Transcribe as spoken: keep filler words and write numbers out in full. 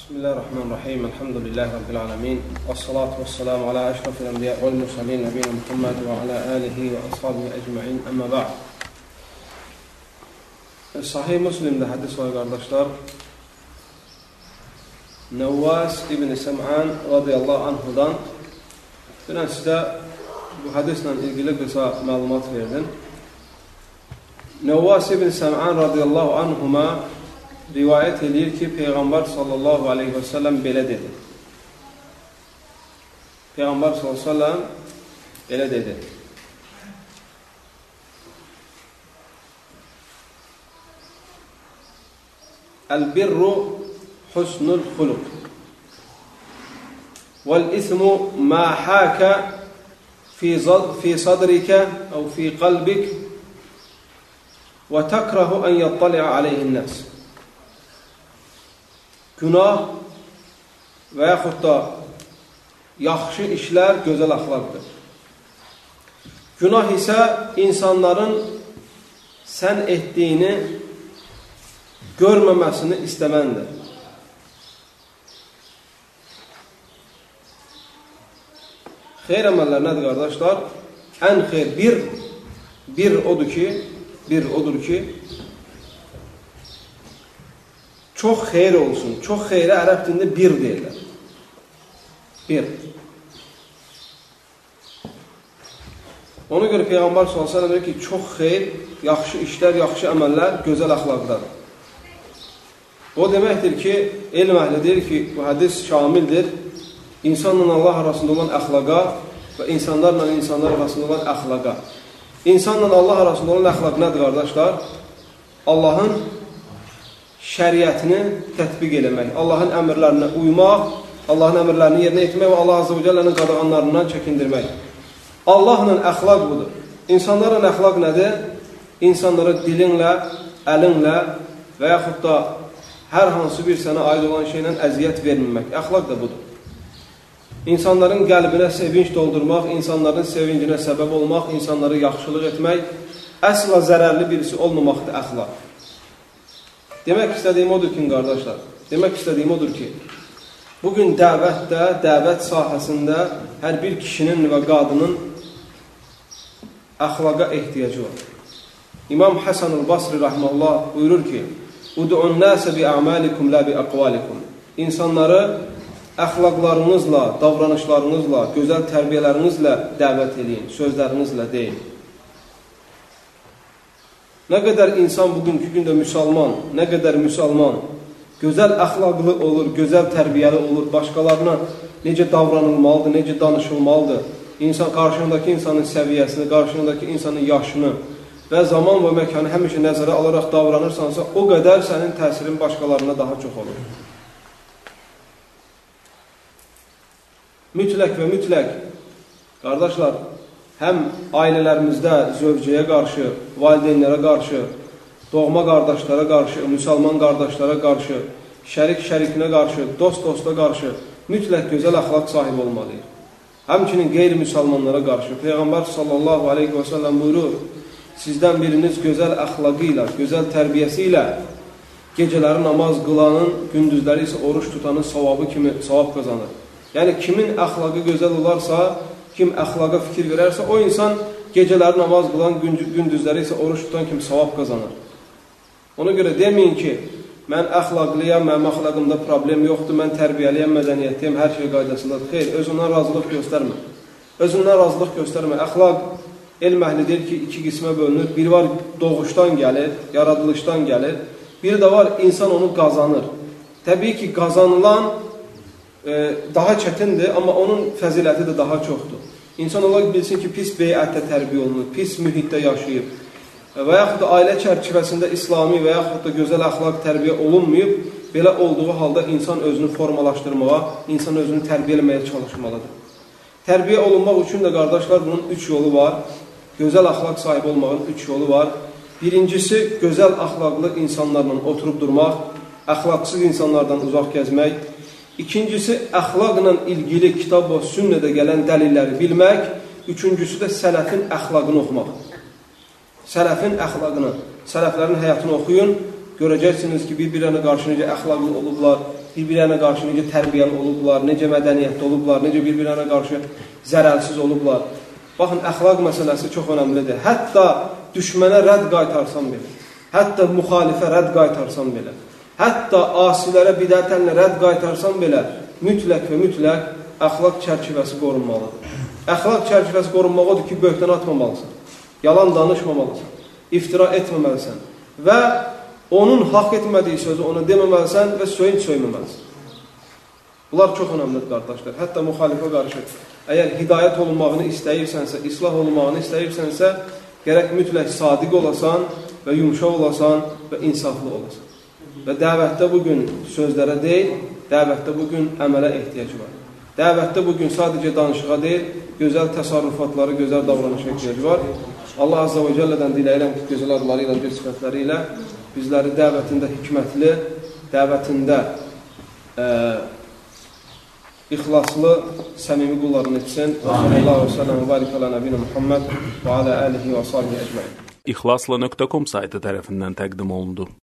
Bismillahirrahmanirrahim. Elhamdülillahi Rabbil alemin. Vessalatu vesselamu ala eşrafil enbiya vel mursalin nebiyyina Muhammed ve ala alihi ve ashabihi ecma'in. Amma ba'd. Sahih Müslim'de hadis var kardeşler. Nevvas İbn-i Sem'an radıyallahu anhudan ben size bu hadisle ilgili kısa malumat verdim. Nevvas İbn-i Sem'an radıyallahu anhuma rivayet edir ki Peygamber sallallahu aleyhi ve sellem belə dedi. Peygamber sallallahu aleyhi ve sellem belə dedi. El-birru husnul huluk vel-ismu ma haka fi sadrika ev fi kalbik ve tekrahu en yattali'a aleyhin nas. Günah və yaxud da yaxşı işlər gözəl əxlaqdır. Günah isə insanların sən etdiyini görməməsini istəməndir. Xeyr əməllər nədir, qardaşlar? Ən xeyr bir, bir odur ki, bir odur ki, çox xeyir olsun. Çox xeyrə ərəb dilində bir deyirlər. Bir. Ona görə Peyğəmbər sallallahu əleyhi və səlləm deyir ki, çox xeyr, yaxşı işlər, yaxşı əməllər gözəl əxlaqdadır. O deməkdir ki, elm əhli deyir ki, bu hədis şamildir. İnsanla Allah arasında olan əxlaqa və insanlarla insanlar arasında olan əxlaqa. İnsanla Allah arasında olan əxlaq nədir, qardaşlar? Allahın şəriətini tətbiq eləmək, Allahın əmrlərinə uymaq, Allahın əmrlərini yerinə etmək və Allah azə və cəllənin qadağanlarından çəkindirmək. Allahla əxlaq budur. İnsanların əxlaq nədir? İnsanlara dilinlə, əlinlə və yaxud da hər hansı bir sənə aid olan şeylə əziyyət verməmək. Əxlaq da budur. İnsanların qəlbinə sevinç doldurmaq, insanların sevincinə səbəb olmaq, insanlara yaxşılıq etmək, əsla zərərli birisi olmamaqdır əxlaq. Demək istədiyim odur ki, qardaşlar, demək istədiyim odur ki, bugün dəvətdə, dəvət sahəsində hər bir kişinin və qadının əxlaqa ehtiyacı var. İmam Həsən el-Basri rahmanullah buyurur ki, Udu'un nəsə bi a'malikum la bi aqvalikum. İnsanları əxlaqlarınızla, davranışlarınızla, gözəl tərbiyələrinizlə dəvət edin, sözlərinizlə deyin. Nə qədər insan bugünkü gündə müsəlman, nə qədər müsəlman gözəl əxlaqlı olur, gözəl tərbiyəli olur, başqalarına necə davranılmalıdır, necə danışılmalıdır, insan, qarşındakı insanın səviyyəsini, qarşındakı insanın yaşını və zaman və məkanı həmişə nəzərə alaraq davranırsansa, o qədər sənin təsirin başqalarına daha çox olur. Mütləq və mütləq, qardaşlar, həm ailələrimizdə zövcəyə qarşı, valideynlərə qarşı, doğma qardaşlara qarşı, müsəlman qardaşlara qarşı, şərik şərikinə qarşı, dost dosta qarşı mütləq gözəl əxlaq sahibi olmalıyıq. Həmçinin qeyri-müsəlmanlara qarşı Peyğəmbər sallallahu aleyhi və səlləm buyurur, sizdən biriniz gözəl əxlaqı ilə, gözəl tərbiyəsi ilə gecələri namaz qılanın, gündüzləri isə oruç tutanın savabı kimi savab qazanır. Yəni, kimin əxlaqı gözəl olarsa, kim əxlaqa fikir verərsə, o insan gecələri namaz qılan, gündüzləri isə oruç tutan kimi savab qazanır. Ona görə deməyin ki, mən əxlaqlıyam, mənim əxlaqımda problem yoxdur, mən tərbiyəliyəm, mədəniyyətliyəm, hər şey qaydasındadır. Xeyr, özündən razılıq göstərmə. Özündən razılıq göstərmə. Əxlaq, elm əhli deyir ki, iki qismə bölünür. Biri var, doğuşdan gəlir, yaradılışdan gəlir. Biri də var, insan onu qazanır. Təbii ki, qazanılan daha çətindir, amma onun fəziləti də daha çoxdur. İnsan olaraq bilsin ki, pis beyətdə tərbiyə olunur, pis mühitdə yaşayıb və yaxud da ailə çərçivəsində İslami və yaxud da gözəl əxlaq tərbiyə olunmayıb, belə olduğu halda insan özünü formalaşdırmağa, insan özünü tərbiyə eləməyə çalışmalıdır. Tərbiyə olunmaq üçün də, qardaşlar, bunun üç yolu var. Gözəl əxlaq sahibi olmağın üç yolu var. Birincisi, gözəl əxlaqlı insanlarla oturub durmaq, əxlaqsız insanlardan uzaq gəzmək. İkincisi, əxlaqla ilgili kitab və sünnədə gələn dəlilləri bilmək. Üçüncüsü də sələfin əxlaqını oxumaq. Sələfin əxlaqını, sələflərin həyatını oxuyun. Görəcəksiniz ki, bir-birlərinə qarşı necə əxlaqlı olublar, bir-birlərinə qarşı necə tərbiyəli olublar, necə mədəniyyətli olublar, necə bir-birlərinə qarşı zərərsiz olublar. Baxın, əxlaq məsələsi çox önəmlidir. Hətta düşmənə rədd qaytarsan belə, hətta müxalifə rədd qaytarsan belə, hətta asilərə bidətənlə rədd qaytarsan belə, mütləq və mütləq əxlaq çərçivəsi qorunmalıdır. Əxlaq çərçivəsi qorunmaq odur ki, böhtən atmamalısan, yalan danışmamalısan, iftira etməməlisən və onun haqq etmədiyi sözü ona deməməlisən və söyünç söyməməlisən. Bunlar çox önəmlidir, qardaşlar. Hətta müxalifə qarşı, əgər hidayət olunmağını istəyirsənsə, islah olunmağını istəyirsənsə, gərək mütləq sadiq olasan və yumşaq olasan və insaflı olasan. Və dəvətdə bugün sözlərə deyil, dəvətdə bugün əmələ ehtiyacı var. Dəvətdə bugün sadəcə danışığa deyil, gözəl təsarrufatları, gözəl davranışa ehtiyacı var. Allah Azza və Cəllədən diləyirəm ki, gözəl adları ilə, göz sifətləri ilə bizləri dəvətində hikmətli, dəvətində e, ixlaslı, səmimi qullarını etsin. Və sallallahu aleyhi və səlləm və barik alə nəbiyyə Muhammed və alə alihi və sahbihi əcməin. İxlasla nöqtə com saytı tərəfindən təqdim olundu.